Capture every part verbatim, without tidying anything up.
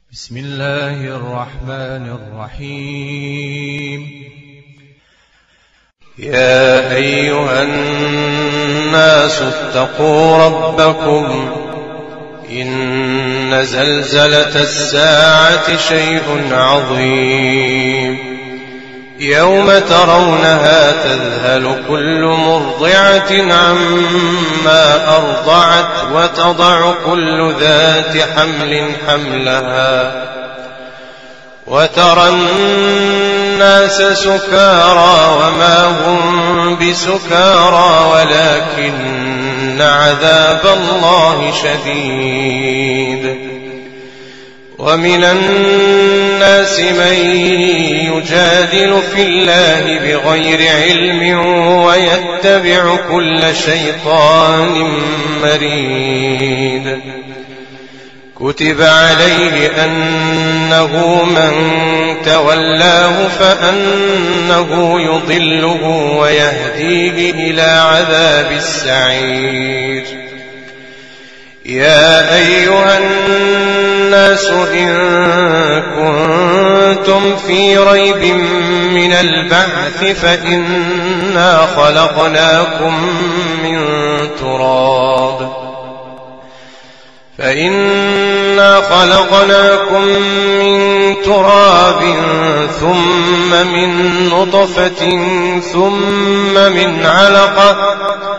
بسم الله الرحمن الرحيم. يا أيها الناس اتقوا ربكم إن زلزلة الساعة شيء عظيم يوم ترونها تذهل كل مرضعة عما أرضعت وتضع كل ذات حمل حملها وترى الناس سكارى وما هم بسكارى ولكن عذاب الله شديد. ومن الناس من يجادل في الله بغير علم ويتبع كل شيطان مريد. كتب عليه أنه من تولاه فأنه يضله ويهديه إلى عذاب السعير. يا أيها الناس إن كنتم في ريب من البعث فإنا خلقناكم من تراب فإنا خلقناكم من تراب ثم من نطفة ثم من علقة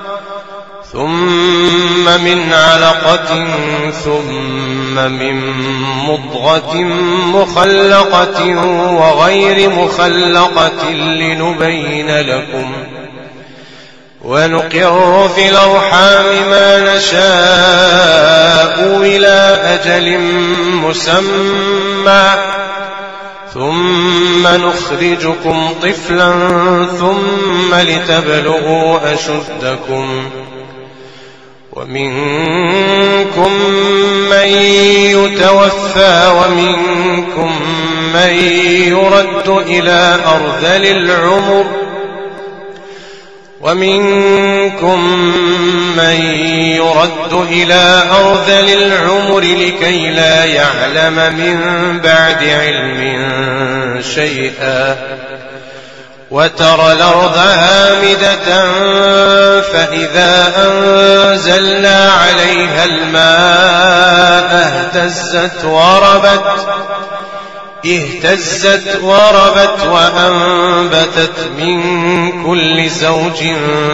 ثم من علقة ثم من مضغة مخلقة وغير مخلقة لنبين لكم ونقر في الأرحام ما نشاء إلى أجل مسمى ثم نخرجكم طفلا ثم لتبلغوا أشدكم ومنكم من يتوفى ومنكم من يرد إلى أرذل العمر ومنكم من يرد إلى أرذل العمر لكي لا يعلم من بعد علم شيئا. وترى الأرض هامدة فإذا أنزلنا عليها الماء اهتزت وربت اهتزت وربت وأنبتت من كل زوج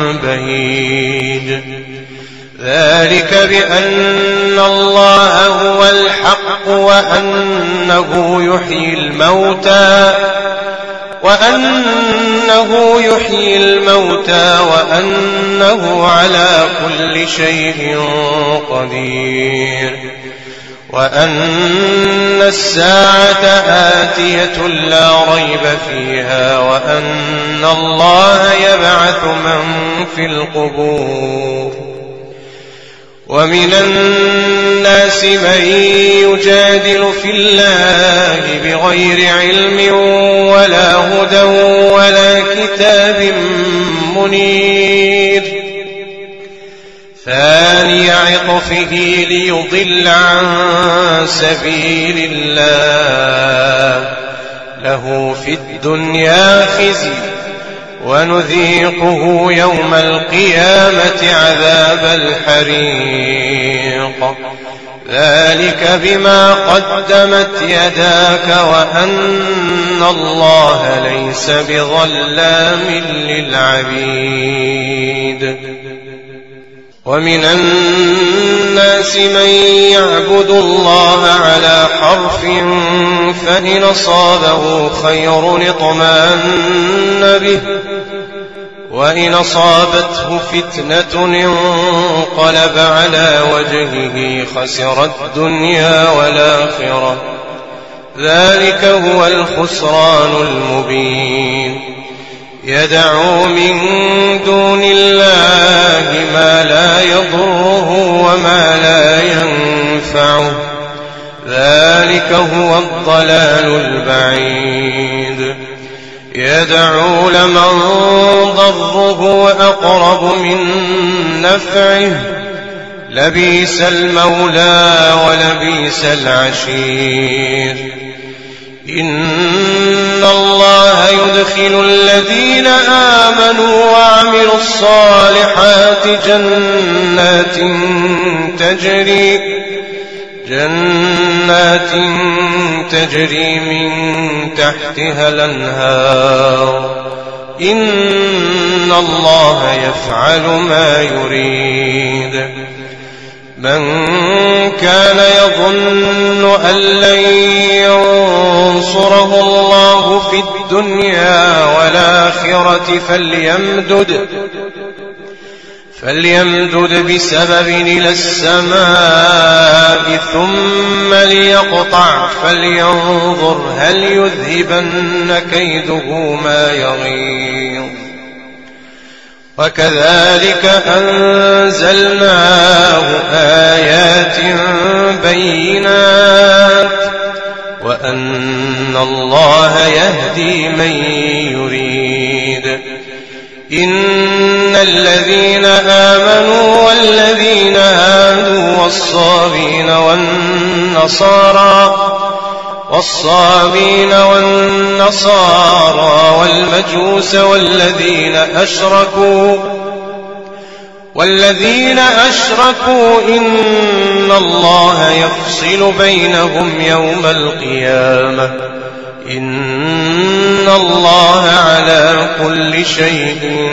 بهيج. ذلك بأن الله هو الحق وأنه يحيي الموتى وأنه يحيي الموتى وأنه على كل شيء قدير وأن الساعة آتية لا ريب فيها وأن الله يبعث من في القبور. ومن الناس من يجادل في الله بغير علم ولا هدى ولا كتاب منير. ثاني عطفه ليضل عن سبيل الله له في الدنيا خزي ونذيقه يوم القيامة عذاب الحريق. ذلك بما قدمت يداك وأن الله ليس بظلام للعبيد. ومن الناس من يعبد الله على حرف فإن أصابه خير اطمأن به وإن أصابته فتنة انقلب على وجهه خسر الدنيا والآخرة. ذلك هو الخسران المبين. يدعو من دون الله ما لا يضره وما لا ينفعه. ذلك هو الضلال البعيد. يدعو لمن ضره أقرب من نفعه لبيس المولى ولبيس العشير. إن الله يدخل الذين آمنوا وعملوا الصالحات جنات تجري جنات تجري من تحتها الأنهار. إن الله يفعل ما يريد. من كان يظن أن لن ينصره الله في الدنيا والآخرة فليمدد فليمدد بسبب إلى السماء ثم ليقطع فلينظر هل يذهبن كيده ما يغيظ. وكذلك أنزلناه آيات بينات وأن الله يهدي من يريد. إن الذين آمنوا والذين هادوا والصابين والنصارى والصابين والنصارى والمجوس والذين أشركوا والذين أشركوا إن الله يفصل بينهم يوم القيامة. إن الله على كل شيء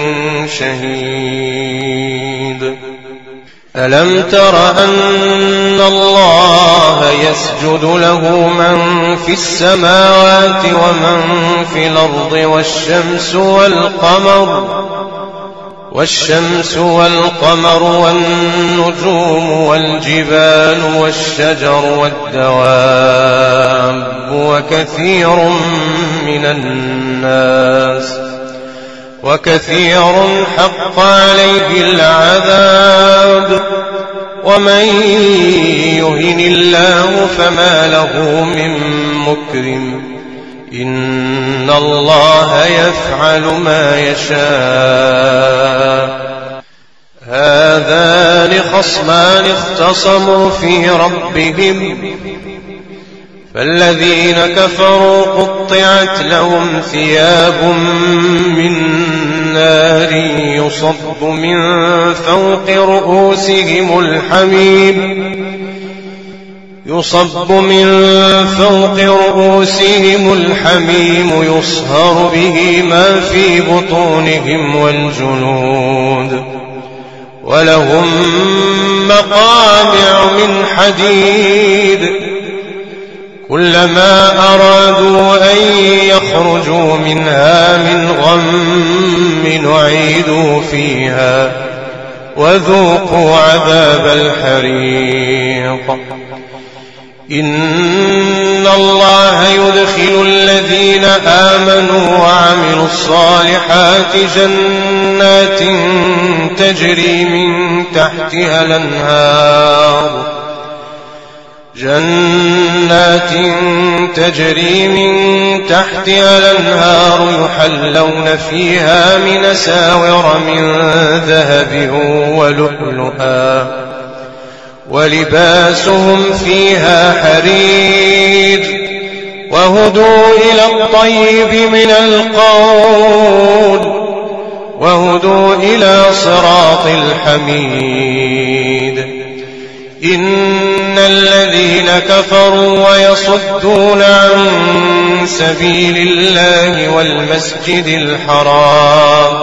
شهيد. ألم تر أن الله يسجد له من في السماوات ومن في الأرض والشمس والقمر والشمس والقمر والنجوم والجبال والشجر والدواب وكثير من الناس وكثير حق عليه العذاب. ومن يهن الله فما له من مكرم. إن الله يفعل ما يشاء. هذان خصمان اختصموا في ربهم فالذين كفروا قطعت لهم ثياب من نار يصب من فوق رؤوسهم الحميم يصب من فوق رؤوسهم الحميم يصهر به ما في بطونهم والجلود. ولهم مقامع من حديد كلما أرادوا أن يخرجوا منها من غم نعيدوا فيها وذوقوا عذاب الحريق. إن الله يدخل الذين آمنوا وعملوا الصالحات جنات تجري من تحتها الأنهار جنات تجري من تحتها الأنهار يحلون فيها من أساور من ذهب ولؤلؤا ولباسهم فيها حرير وهدوا إلى الطيب من القول وهدوا إلى صراط الحميد. إن الذين كفروا ويصدون عن سبيل الله والمسجد الحرام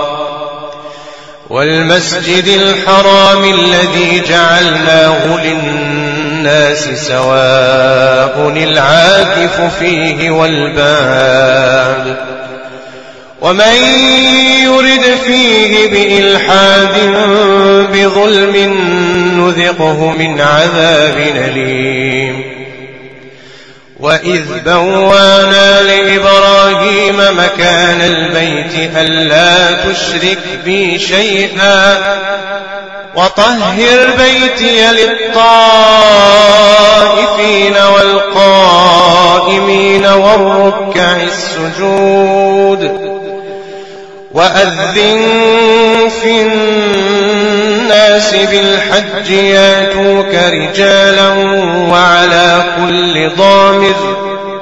والمسجد الحرام الذي جعلناه للناس سواء العاكف فيه والباد ومن يرد فيه بإلحاد بظلم نذقه من عذاب أليم. وإذ بوانا لإبراهيم مكان البيت ألا تشرك بي شيئا وطهر بيتي للطائفين والقائمين والركع السجود وأذن في الناس بالحج ياتوك رجالا وعلى كل ضامر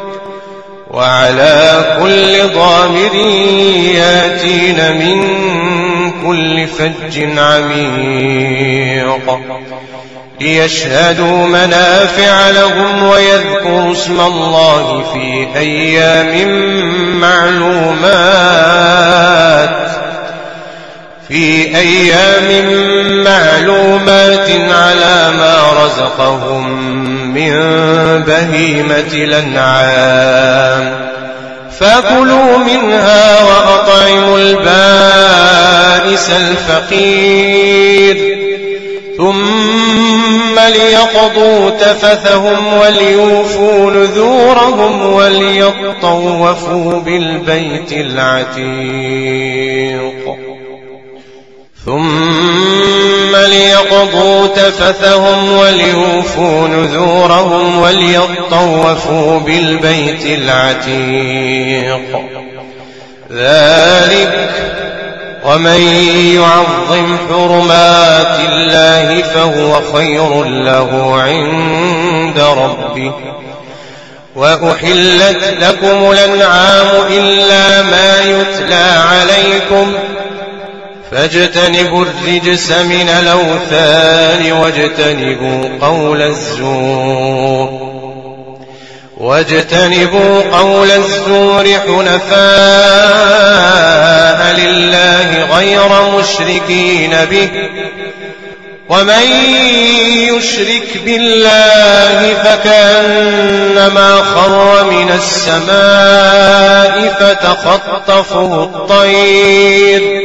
وعلى كل ضامر ياتين من كل فج عميق ليشهدوا منافع لهم ويذكروا اسم الله في أيام معلومات في أيام معلومات على ما رزقهم من بهيمة الأنعام فكلوا منها وأطعموا البائس الفقير ثم ليقضوا تفثهم وليوفوا نذورهم وليطوفوا بالبيت العتيق ثم ليقضوا تفثهم وليوفوا نذورهم وليطوفوا بالبيت العتيق ذلك ومن يعظم حرمات الله فهو خير له عند ربه وأحلت لكم الأنعام إلا ما يتلى عليكم فاجتنبوا الرجس من الأوثان واجتنبوا قول الزور واجتنبوا قول الزور حنفاء لله غير مشركين به ومن يشرك بالله فكأنما خر من السماء فتخطفه الطير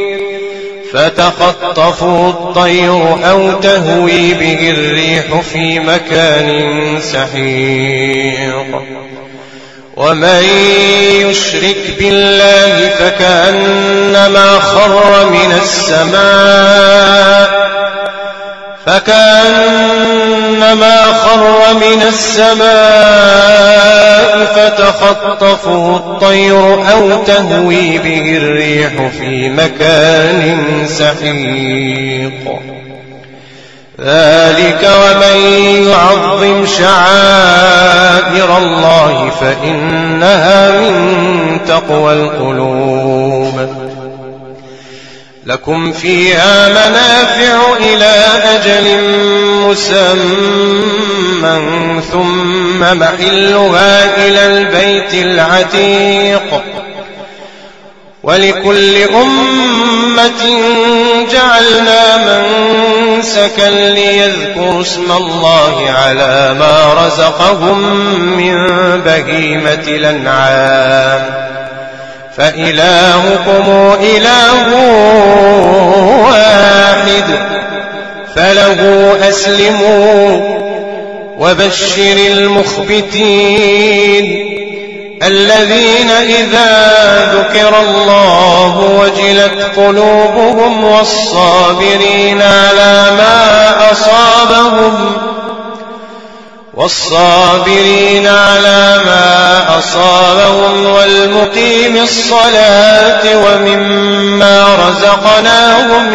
فتخطفه الطير أو تهوي به الريح في مكان سحيق ومن يشرك بالله فكأنما خر من السماء فكأنما خر من السماء فتخطفه الطير أو تهوي به الريح في مكان سحيق ذلك ومن يعظم شعائر الله فإنها من تقوى القلوب لكم فيها منافع إلى أجل مسمى ثم محلها إلى البيت العتيق ولكل أمة جعلنا منسكا ليذكروا اسم الله على ما رزقهم من بهيمة الأنعام فإلهكم إله واحد فله أسلموا وبشر المخبتين الذين إذا ذكر الله وجلت قلوبهم والصابرين على ما أصابهم والصابرين على ما أصابهم والمقيم الصلاة ومما رزقناهم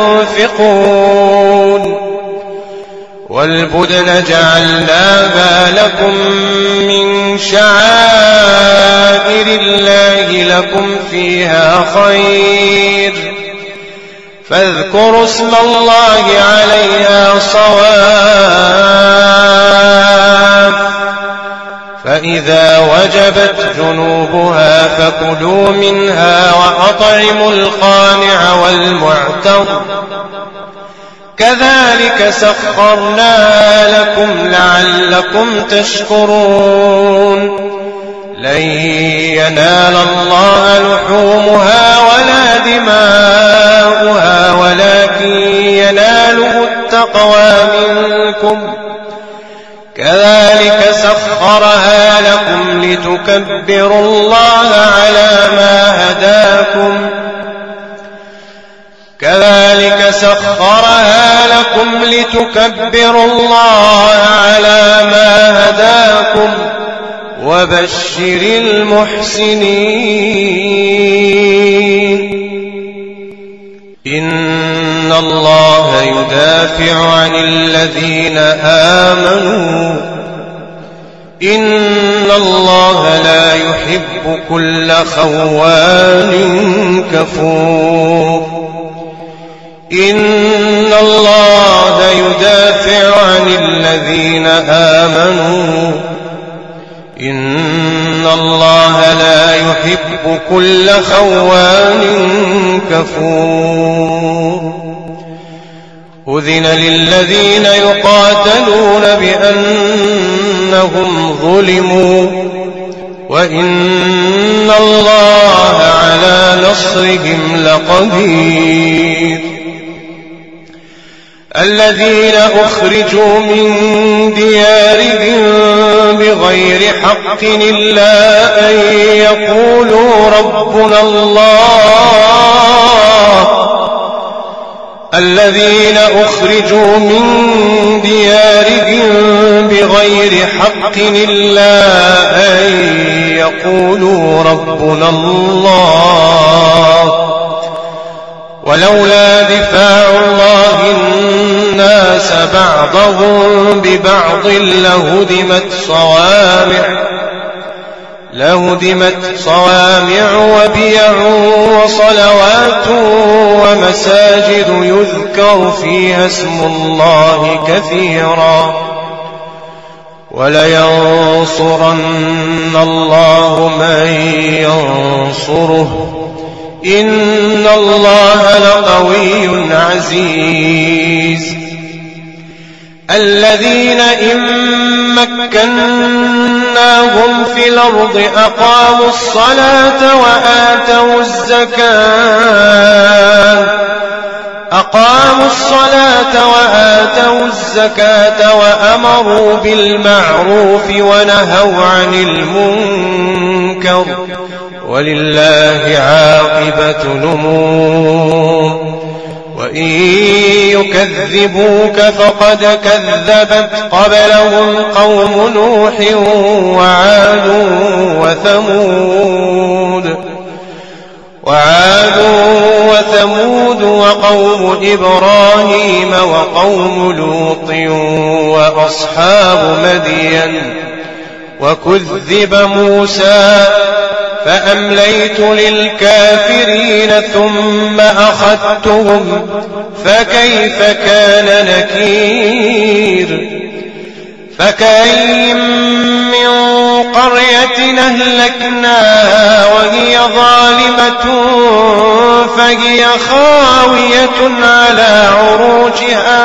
ينفقون والبدن جعلناها لكم من شعائر الله لكم فيها خير فاذكروا اسم الله عليها صواف فإذا وجبت جنوبها فكلوا منها وأطعموا القانع والمعتر كذلك سخرناها لكم لعلكم تشكرون لن ينال الله لحومها ولا دماؤها ولكن يناله التقوى منكم كذلك سخرها لكم لتكبروا الله على ما هداكم كذلك سخرها لكم لتكبروا الله على ما هداكم وبشر المحسنين إن إن الله يدافع عن الذين آمنوا إن الله لا يحب كل خوان كفور إن الله يدافع عن الذين آمنوا إن الله لا يحب كل خوان كفور أذن للذين يقاتلون بأنهم ظلموا وإن الله على نصرهم لقدير الذين أخرجوا من ديارهم بغير حق إلا أن يقولوا ربنا الله الذين أخرجوا من ديارهم بغير حق إلا أن يقولوا ربنا الله ولولا دفاع الله الناس بعضهم ببعض لهدمت صوامع لهدمت صوامع وبيع وصلوات ومساجد يذكر فيها اسم الله كثيرا ولينصرن الله من ينصره إن الله لقوي عزيز الذين إن مكناهم في الأرض أقاموا الصلاة وآتوا الزكاة أقاموا الصلاة وآتوا الزكاة وأمروا بالمعروف ونهوا عن المنكر ولله عاقبة الأمور وإن يكذبوك فقد كذبت قبلهم قوم نوح وعاد وثمود وعاد وثمود وقوم إبراهيم وقوم لوط وأصحاب مدين وكذب موسى فأمليت للكافرين ثم أخذتهم فكيف كان نكير فكأين من قرية أهلكناها وهي ظالمة فهي خاوية على عروشها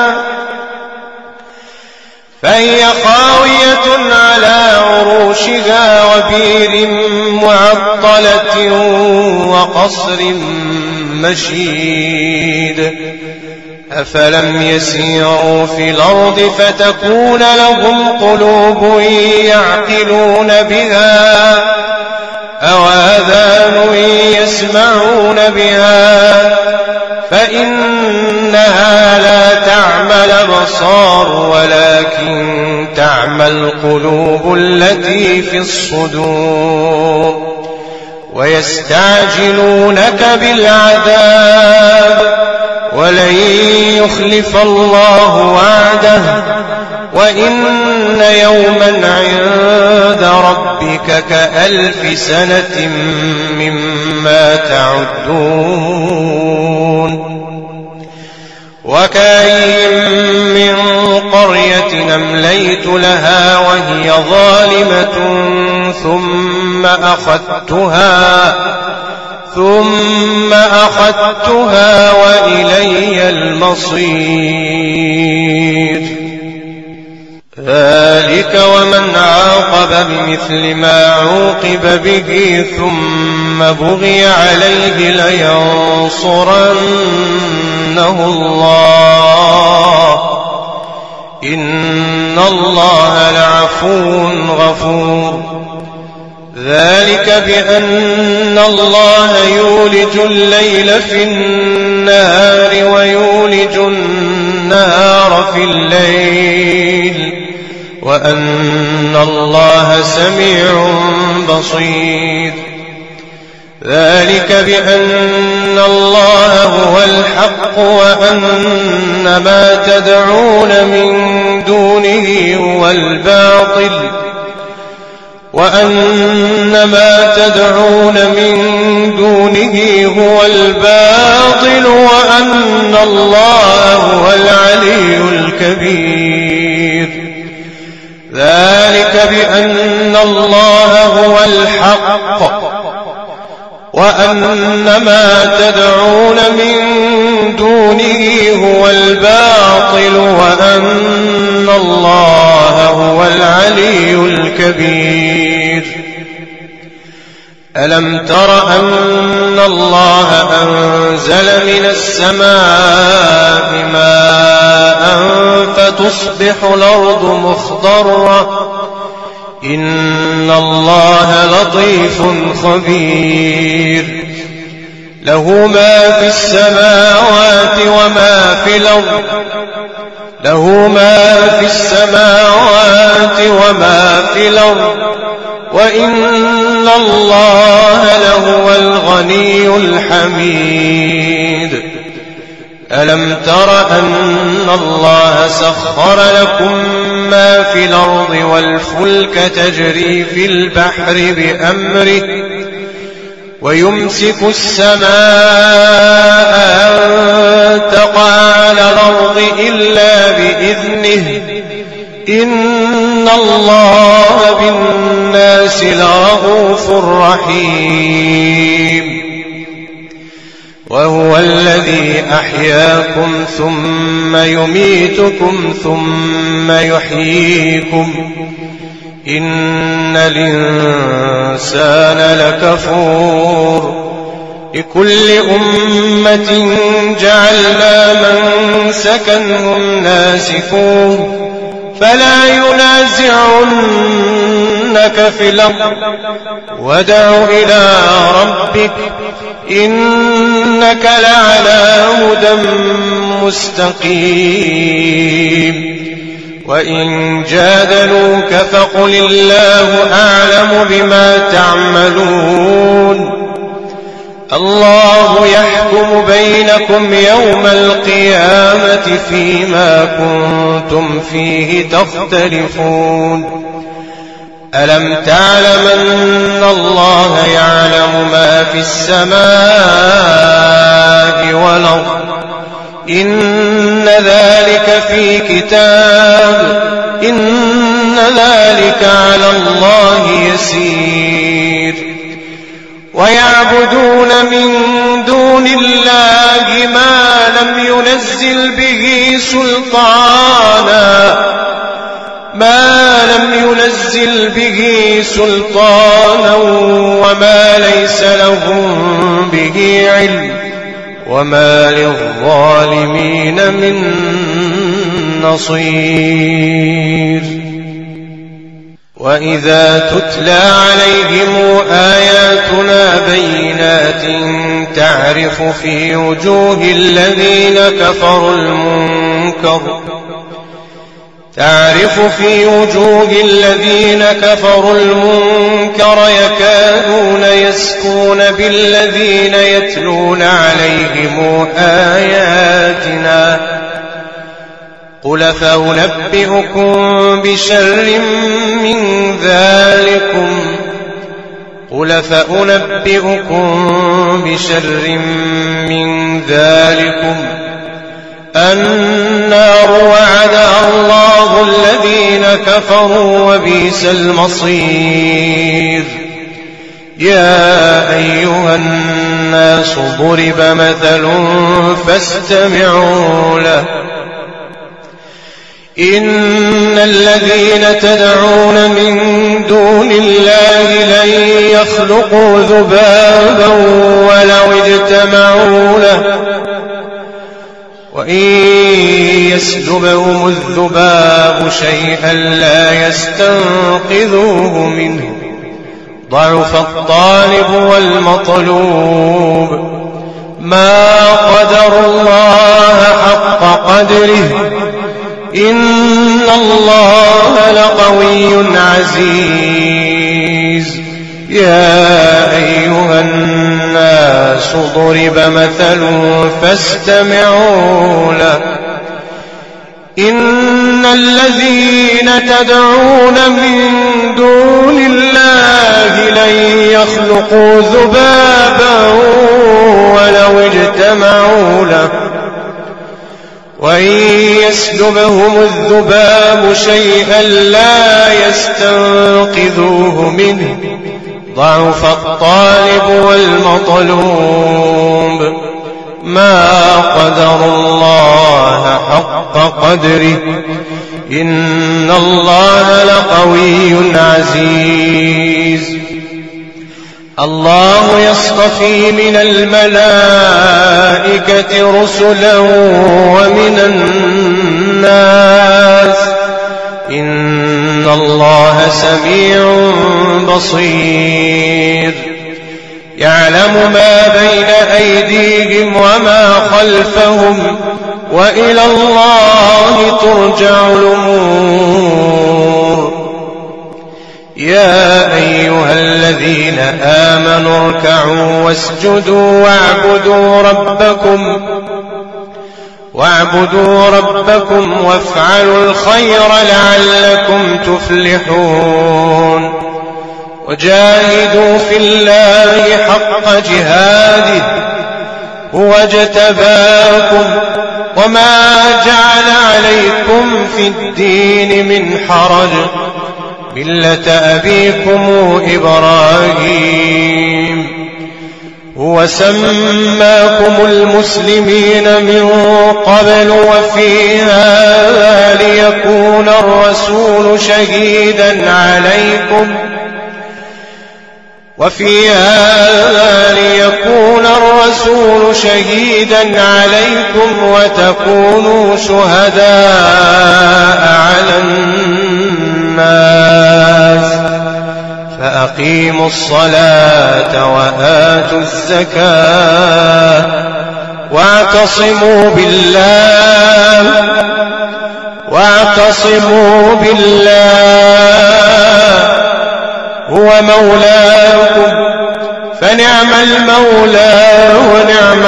فهي خاوية على عروشها وبير معطلة وقصر مشيد أفلم يسيروا في الأرض فتكون لهم قلوب يعقلون بها أو آذان يسمعون بها فإنها لا تعمى الأبصار ولكن تعمى القلوب التي في الصدور ويستعجلونك بالعذاب ولن يخلف الله وعده وإن يوما عند ربك كألف سنة مما تعدون وكأين من قرية أمليت لها وهي ظالمة ثم أخذتها ثم أخذتها وإلي المصير ذلك ومن عاقب بمثل ما عوقب به ثم بغي عليه لينصرنه الله إن الله لعفو غفور ذلك بأن الله يولج الليل في النهار ويولج النهار في الليل وأن الله سميع بصير ذلك بأن الله هو الحق وأن ما تدعون من دونه هو الباطل وأن ما تدعون من دونه هو الباطل وأن الله هو العلي الكبير. ذلك بأن الله هو الحق وأن ما تدعون من دونه هو الباطل وأن الله هو العلي الكبير. ألم تر أن الله أنزل من السماء ماء فتصبح الأرض مخضرة إن الله لطيف خبير. له ما في السماوات وما في الأرض له ما في السماوات وما في الأرض وإن الله لهو الغني الحميد. ألم تر أن الله سخر لكم ما في الأرض والفلك تجري في البحر بأمره ويمسك السماء أن تقع على الأرض إلا بإذنه إن الله بالناس لرءوف رحيم. وهو الذي أحياكم ثم يميتكم ثم يحييكم إن الإنسان لكفور. لكل أمة جعلنا منسكا هم ناسكوه فلا ينازعنك في الأمر وادع إلى ربك إنك لعلى هدى مستقيم. وإن جادلوك فقل الله أعلم بما تعملون الله يحكم بينكم يوم القيامة فيما كنتم فيه تختلفون. ألم تعلم أن الله يعلم ما في السماء والأرض إن ذلك في كتاب إن ذلك على الله يسير. ويعبدون من دون الله ما لم ينزل به سلطانا ما لم ينزل به سلطانا وما ليس لهم به علم وما للظالمين من نصير. وإذا تتلى عليهم آياتنا بينات تعرف في وجوه الذين كفروا المنكر تعرف في وجوه الذين كفروا المنكر يكادون يسكون بالذين يتلون عليهم آياتنا قل فأنبئكم بشر من ذلكم قل فأنبئكم بشر من ذلكم النار وعدها الله الذين كفروا وبئس المصير. يا أيها الناس ضرب مثل فاستمعوا له إن الذين تدعون من دون الله لن يخلقوا ذبابا ولو اجتمعوا له وإن يسلبهم الذباب شيئا لا يستنقذوه منه ضعف الطالب والمطلوب ما قدر الله حق قدره إن الله لقوي عزيز. يا أيها الناس الناس ضرب مثل فاستمعوا له إن الذين تدعون من دون الله لن يخلقوا ذبابا ولو اجتمعوا له وإن يسلبهم الذباب شيئا لا يستنقذوه منه ضعف الطالب والمطلوب ما قدر الله حق قدره إن الله لقوي عزيز الله يصطفي من الملائكة رسلا ومن الناس إن الله سميع بصير يعلم ما بين أيديهم وما خلفهم وإلى الله ترجع الأمور يا أيها الذين آمنوا اركعوا واسجدوا واعبدوا ربكم واعبدوا ربكم وافعلوا الخير لعلكم تفلحون وجاهدوا في الله حق جهاده هو اجتباكم وما جعل عليكم في الدين من حرج ملة أبيكم إبراهيم هو سماكم المسلمين من قبل وفي هذا ليكون الرسول شهيدا عليكم وفي هذا ليكون الرسول شهيدا عليكم وتكونوا شهداء على الناس فأقيموا الصلاة وآتوا الزكاة واعتصموا بالله واعتصموا بالله هو مولاكم فنعم المولى ونعم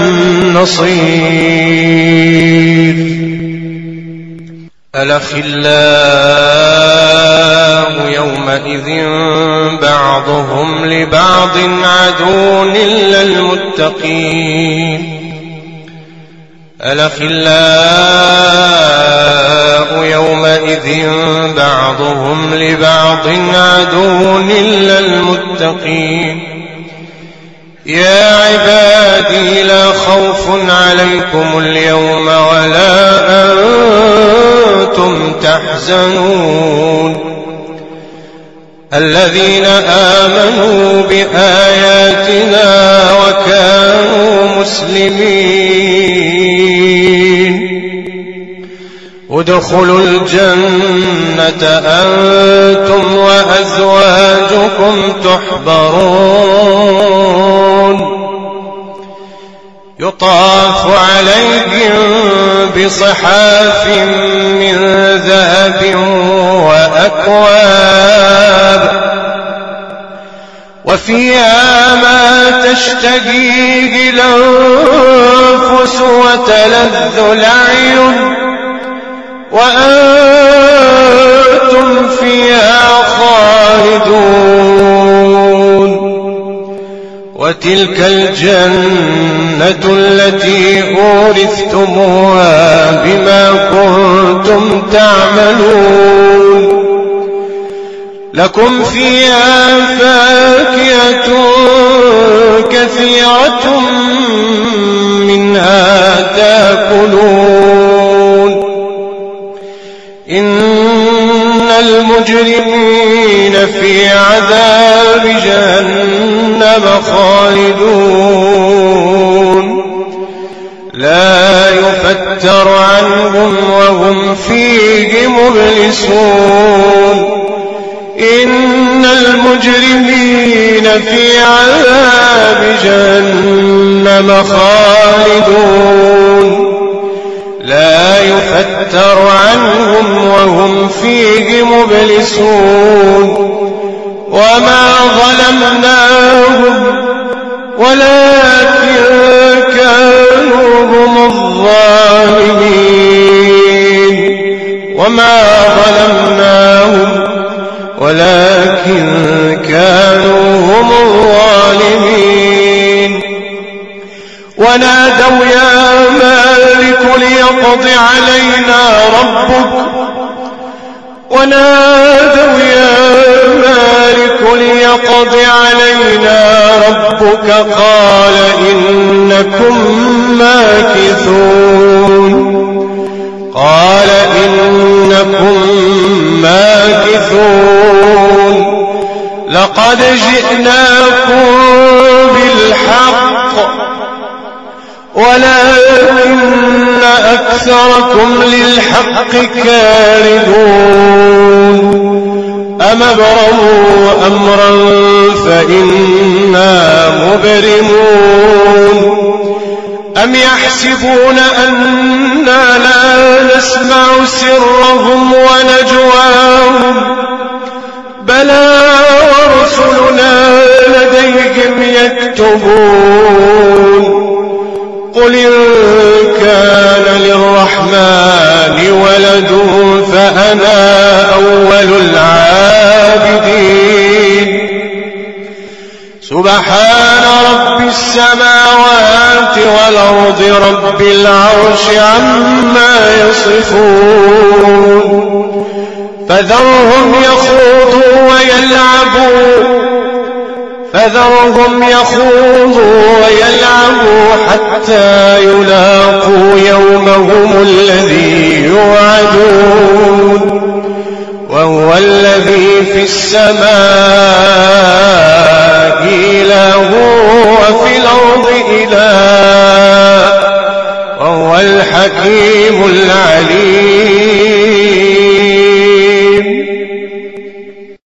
النصير الأخلاء يومئذ بعضهم لبعض عدو إلا المتقين الأخلاء يومئذ بعضهم لبعض عدو إلا المتقين يا عبادي لا خوف عليكم اليوم ولا أنتم تحزنون الذين آمنوا بآياتنا وكانوا مسلمين ادخلوا الجنة أنتم وأزواجكم تحبرون يطاف عليهم بصحاف من ذهب وأكواب وفيها ما تشتهيه الأنفس وتلذ الأعين وأنتم فيها خالدون وتلك الجنة التي أورثتموها بما كنتم تعملون لكم فيها فاكهة كثيرة منها تأكلون إن المجرمين في عذاب جهنم خالدون لا يفتر عنهم وهم فيه مبلسون إن المجرمين في عذاب جهنم خالدون لا يفتر عنهم وهم فيه مبلسون وما ظلمناهم ولكن كانوا هم الظالمين وما ظلمناهم ولكن كانوا هم الظالمين ونادوا يا مالك ليقض علينا ربك ونادوا يا مالك ليقض علينا ربك قال إنكم ماكثون قال إنكم ماكثون لقد جئناكم بالحق ولكن أكثركم للحق كارهون أم أبرموا أمرا فإنا مبرمون أم يحسبون أننا لا نسمع سرهم ونجواهم بلى ورسلنا لديهم يكتبون قل إن كان للرحمن ولد فأنا أول العابدين سبحان رب السماوات والأرض رب العرش عما يصفون فذرهم يخوضوا ويلعبوا فذرهم يخوضوا ويلعبوا حتى يلاقوا يومهم الذي يوعدون وهو الذي في السماء إله وفي الأرض إله وهو الحكيم العليم